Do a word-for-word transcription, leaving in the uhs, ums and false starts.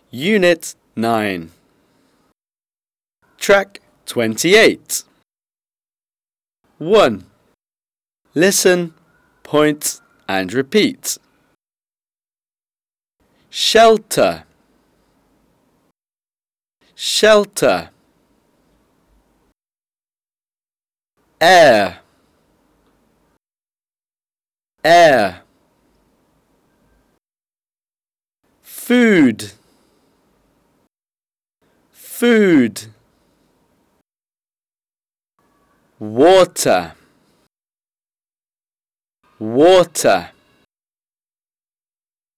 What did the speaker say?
Unit nine. Track twenty-eight. one. Listen, point and repeat. Shelter, shelter. Air, air. Food, food. Water, water.